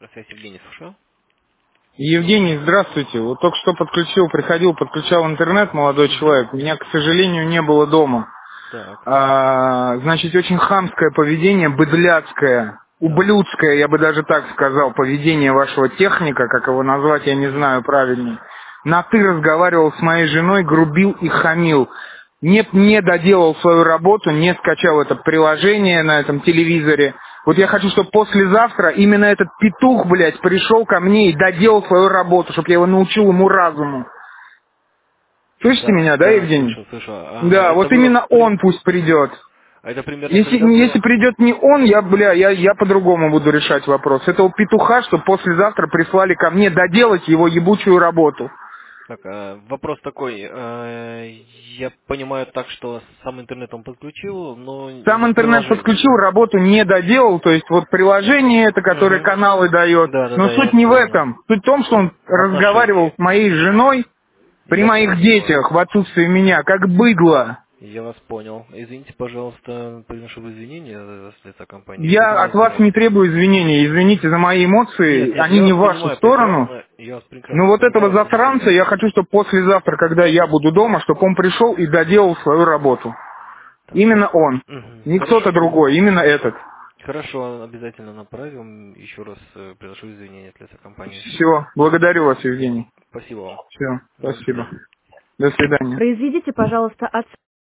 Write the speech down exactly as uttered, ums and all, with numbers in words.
Связь Евгений, слушаю. Евгений, здравствуйте. Вот только что подключил, приходил, подключал интернет, молодой Угу. человек. Меня, к сожалению, не было дома. Так, А, значит, очень хамское поведение, быдляцкое, так. ублюдское, я бы даже так сказал, поведение вашего техника, как его назвать, я не Угу. знаю правильнее. На «ты» разговаривал с моей женой, грубил и хамил. Не, не доделал свою работу, не скачал это приложение на этом телевизоре. Вот я хочу, чтобы послезавтра именно этот петух, блядь, пришел ко мне и доделал свою работу, чтобы я его научил ему разуму. Слышите Да, меня, да, да, Евгений? слышу, слышу. А Да, это вот было именно при... он пусть придет. а это примерно Если, когда если было? придет не он, я, бля, я, я по-другому буду решать вопрос. Этого петуха, что послезавтра прислали ко мне доделать его ебучую работу. Так, а, вопрос такой. а, Я понимаю так, что сам интернет он подключил, но Сам не интернет приложение. подключил, работу не доделал, то есть вот приложение это, которое Угу. каналы дает. Да, да, Но да, я суть вас не в понял. этом. Суть в том, что он В разговаривал отношении. с моей женой при Я моих понял вас. детях в отсутствии меня, как быдло. Я вас понял. Извините, пожалуйста, приношу извинения с лица компании. Будем Я от вас разбираться. не требую извинений, извините за мои Нет, эмоции, нет, они я не вас в вашу понимаю сторону. прекрасно. Я вас Ну прекрасно вот этого понимаю. засранца я хочу, чтобы послезавтра, когда я буду дома, чтобы он пришел и доделал свою работу. Так, Именно хор- он. Мгм, Не кто-то хорошо. другой, именно этот. Хорошо, обязательно направим. Еще раз э, приношу извинения от лица компании. Все, благодарю вас, Евгений. Спасибо вам. Все, До спасибо. свидания. До свидания. Произведите, пожалуйста, от